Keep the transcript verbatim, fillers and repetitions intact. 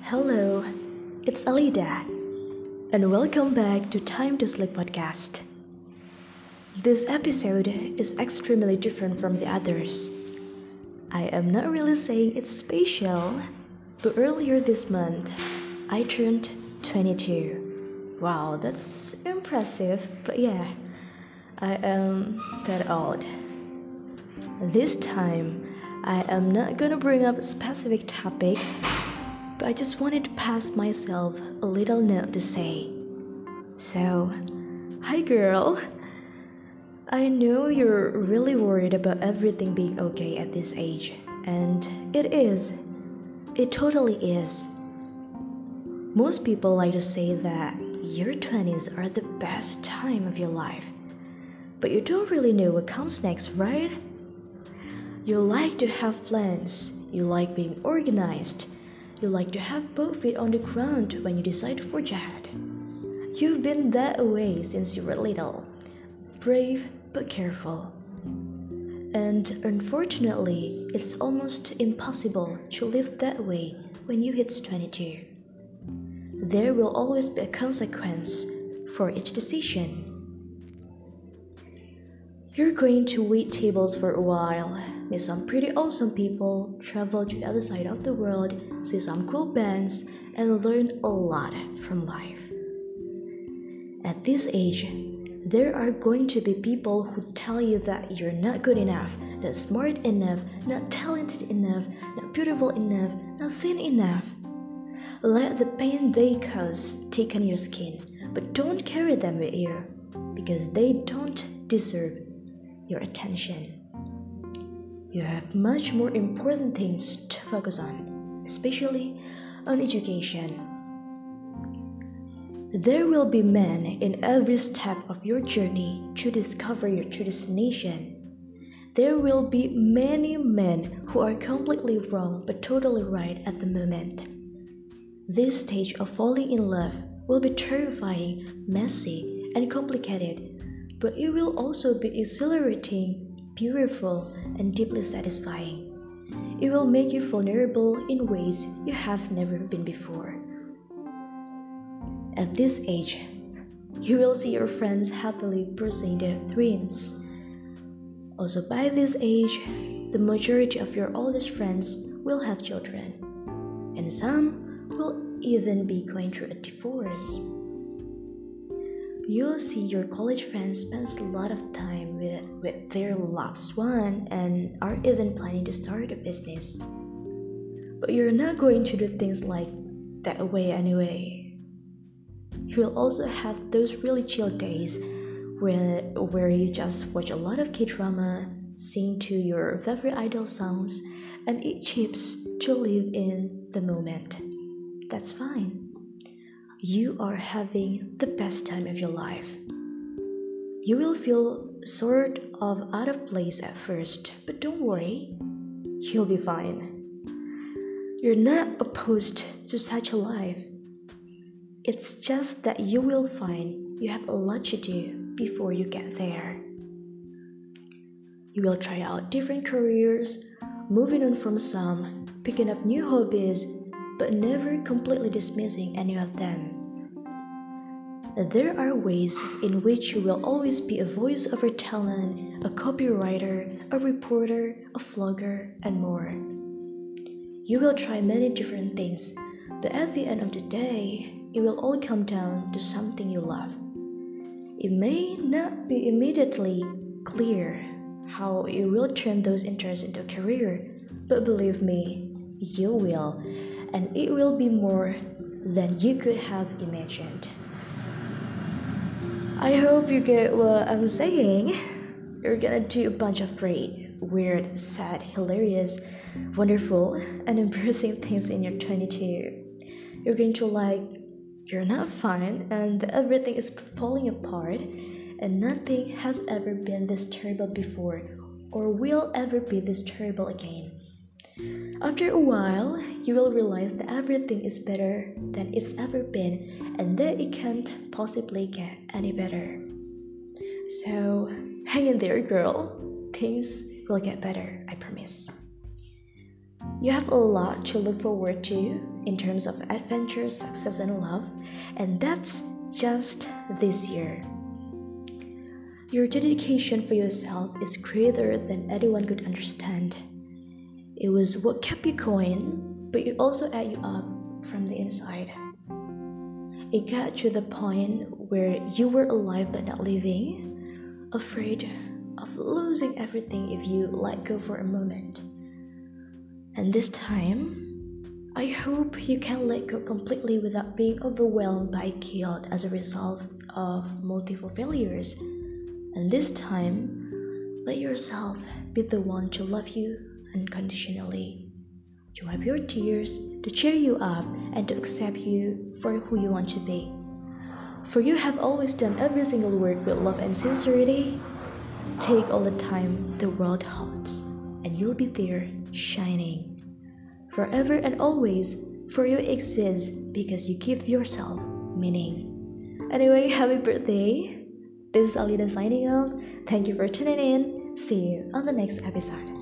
Hello, it's Alida, and welcome back to Time to Sleep podcast. This episode is extremely different from the others. I am not really saying it's special, but earlier this month, I turned twenty-two. Wow, that's impressive, but yeah, I am that old. This time, I am not gonna bring up a specific topic, but I just wanted to pass myself a little note to say. So, hi girl. I know you're really worried about everything being okay at this age, and it is. It totally is. Most people like to say that your twenties are the best time of your life, but you don't really know what comes next, right? You like to have plans, you like being organized, you like to have both feet on the ground when you decide to forge ahead. You've been that way since you were little, brave but careful. And unfortunately, it's almost impossible to live that way when you hit twenty-two. There will always be a consequence for each decision. You're going to wait tables for a while, meet some pretty awesome people, travel to the other side of the world, see some cool bands, and learn a lot from life. At this age, there are going to be people who tell you that you're not good enough, not smart enough, not talented enough, not beautiful enough, not thin enough. Let the pain they cause take on your skin, but don't carry them with you, because they don't deserve your attention. You have much more important things to focus on, especially on education. There will be men in every step of your journey to discover your true destination. There will be many men who are completely wrong but totally right at the moment. This stage of falling in love will be terrifying, messy, and complicated, but it will also be exhilarating, beautiful, and deeply satisfying. It will make you vulnerable in ways you have never been before. At this age, you will see your friends happily pursuing their dreams. Also, by this age, the majority of your oldest friends will have children, and some will even be going through a divorce. You'll see your college friends spend a lot of time with, with their loved one and are even planning to start a business. But you're not going to do things like that way anyway. You will also have those really chill days where, where you just watch a lot of K-drama, sing to your favorite idol songs, and eat chips to live in the moment. That's fine. You are having the best time of your life. You will feel sort of out of place at first, but don't worry, you'll be fine. You're not opposed to such a life. It's just that you will find you have a lot to do before you get there. You will try out different careers, moving on from some, picking up new hobbies, but never completely dismissing any of them. There are ways in which you will always be a voice-over talent, a copywriter, a reporter, a vlogger, and more. You will try many different things, but at the end of the day, it will all come down to something you love. It may not be immediately clear how you will turn those interests into a career, but believe me, you will, and it will be more than you could have imagined. I hope you get what I'm saying. You're gonna do a bunch of great, weird, sad, hilarious, wonderful, and embarrassing things in your twenty-two. You're going to like, you're not fine, and everything is falling apart, and nothing has ever been this terrible before, or will ever be this terrible again. After a while, you will realize that everything is better than it's ever been and that it can't possibly get any better. So, hang in there, girl. Things will get better, I promise. You have a lot to look forward to in terms of adventure, success, and love, and that's just this year. Your dedication for yourself is greater than anyone could understand. It was what kept you going, but it also ate you up from the inside. It got to the point where you were alive but not living, afraid of losing everything if you let go for a moment. And this time, I hope you can let go completely without being overwhelmed by guilt as a result of multiple failures. And this time, let yourself be the one to love you unconditionally, to wipe your tears, to cheer you up, and to accept you for who you want to be. For you have always done every single work with love and sincerity. Take all the time the world holds, and you'll be there shining. Forever and always, for you exist because you give yourself meaning. Anyway, happy birthday! This is Alida signing off. Thank you for tuning in. See you on the next episode.